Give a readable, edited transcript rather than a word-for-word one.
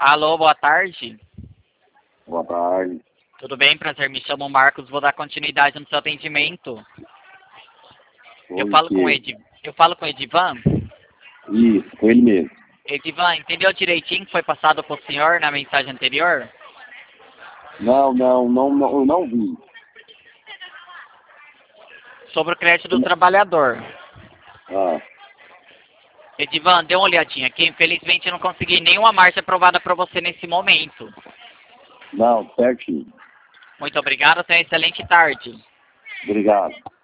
Alô, boa tarde. Boa tarde. Tudo bem? Prazer, me chamo Marcos, vou dar continuidade no seu atendimento. Eu falo com o Edivan? Isso, com ele mesmo. Edivan, entendeu direitinho que foi passado para o senhor na mensagem anterior? Não, eu não vi. Sobre o crédito do trabalhador. Ah, Edivan, dê uma olhadinha aqui. Infelizmente eu não consegui nenhuma marcha aprovada para você nesse momento. não, certinho. Muito obrigado, tenha uma excelente tarde. Obrigado.